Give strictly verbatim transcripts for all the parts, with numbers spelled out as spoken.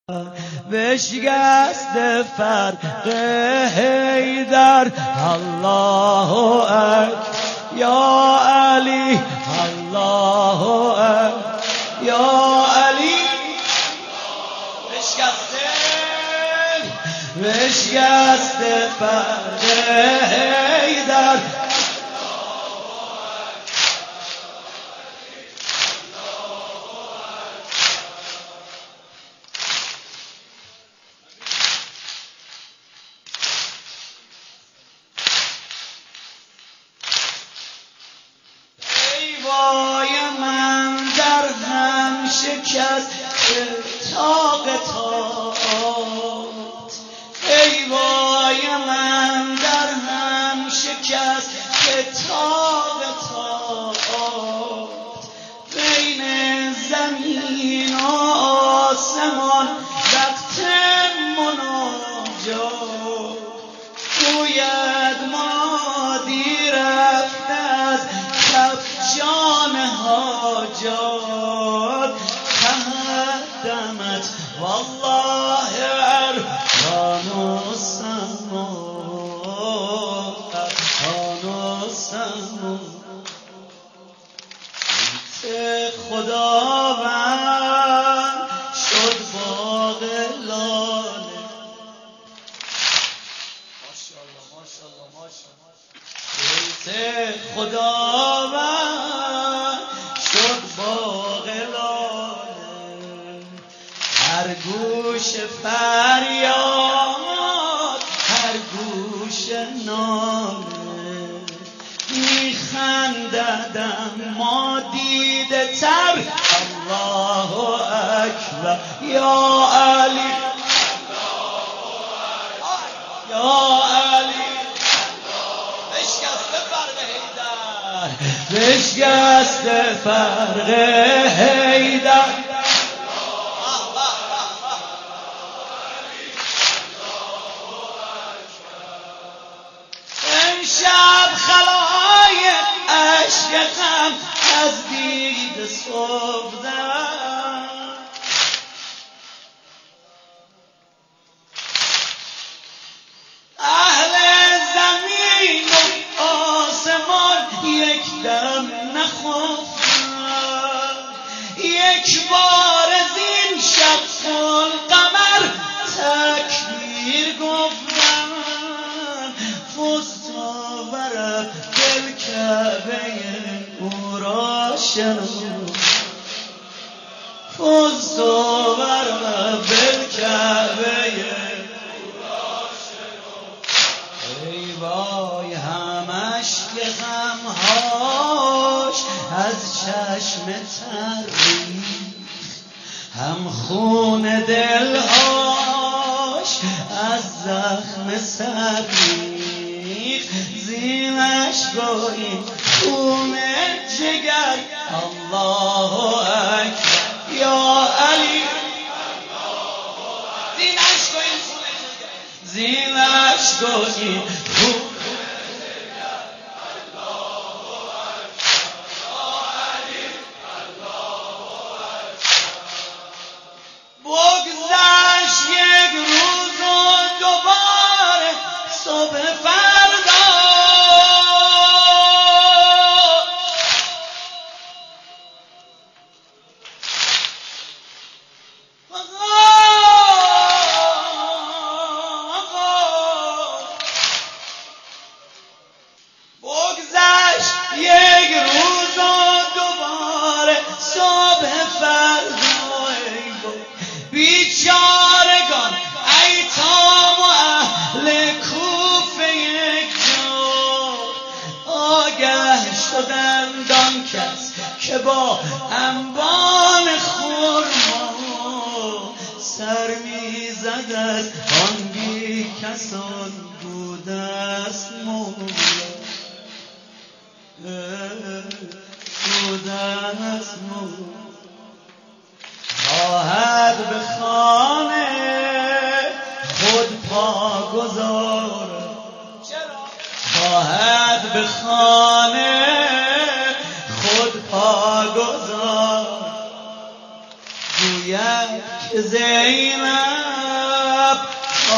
بشکست فرق حیدر. الله اکبر یا علی، الله اکبر یا علی. بشکست بشکست فرق حیدر. شکست تاق تاقت، ای وای من در هم شکست تاق تاقت. بین زمین و آسمان وقت مناجات، گوید منادی رفته از کف جان حاجات. دمت والله ارکان السما، ارکان السما. بیت خداوند شد باغ لاله. ماشاءالله ماشاءالله ماشاءالله. بیت خداوند شد باغ لاله. هر گوش فریاد، هر گوش ناله. میخنددم ما دیده تر. الله اکبر یا علی، یا علی. بشکست فرق حیدر، بشکست فرق حیدر. شب خلایق عشق غم از دید صبحدم. اهل زمین و آسمان یک دم نخفتن، یک بار از این شق القمر تکبیر گفتن. دل کعبه او را شنود، فزت بر بالکعبه او را شنود. ای وای همش که غمهاش از چشم تر ریخت، هم خون دلهاش از زخم سر ریخت. زینش گویی خون جگر. الله اکبر یا علی. زینش گویی خون جگر، زینش گویی خون جگر. الله اکبر یا علی، الله اکبر. بگذشت یک روز و دوباره صبح فردا. بگذشت یک روز و دوباره صبح فردا. بیچارگان ایتام و اهل کوفه یک جا، آگه شدند آن کس که با انبان خرما سر میزد. از آن بی کسان بود است مولا، بود است مولا. خواهد به خانه خود پا گذارد، خواهد به خانه خود پا گذارد. گوید که زینب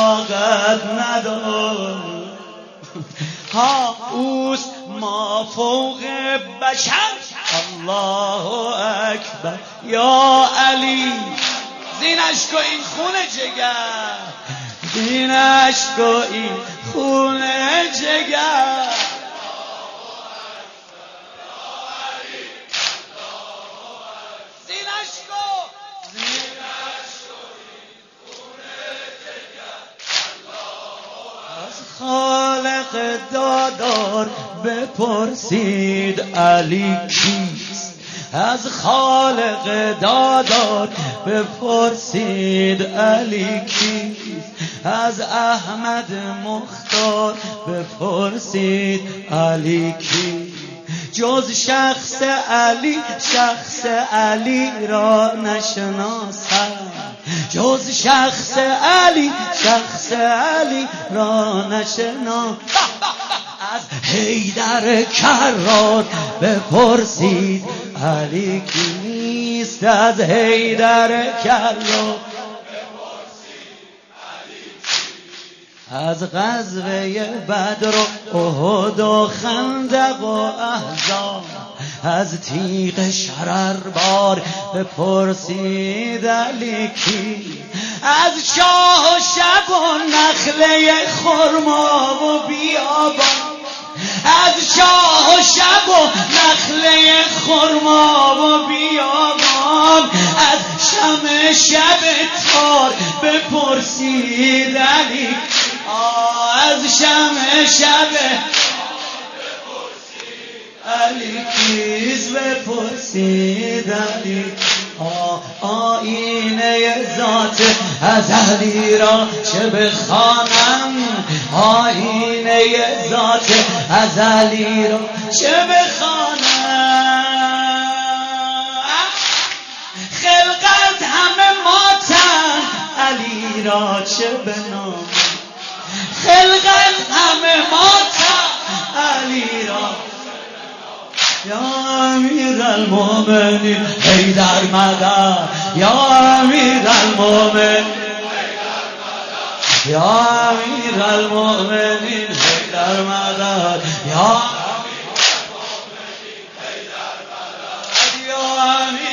طاقت ندار ها اوست ما فوق بشر الله اکبر یا علی زینش کو این خون جگر زینش کو این خون جگر خالق دادار بپرسید علی کیست از خالق دادار بپرسید علی کیست از احمد مختار بپرسید علی کیست جز شخص علی شخص علی را نشناسم جز شخص علی شخص علی را نشناسم از حیدر کرار بپرسید علی کیست از حیدر کرار از غزوه بدر و احد و خندق و احزاب از تیغ شرربار بپرسید علی کی از شاه و شب و نخله خرما و بیابان از شاه و شب و نخله خرما و بیابان از شم شب تار بپرسید علی از شم شب علی کیز بپرسید علی آینه ذات ازلی را چه بخوانم آینه ذات ازلی را چه بخوانم خلقت همه ماتن علی را چه بنام خلقت همه ماتن علی را یا امیر المومنین حیدر مدد یا امیر المومنین یا امیر المومنین حیدر مدد یا امیر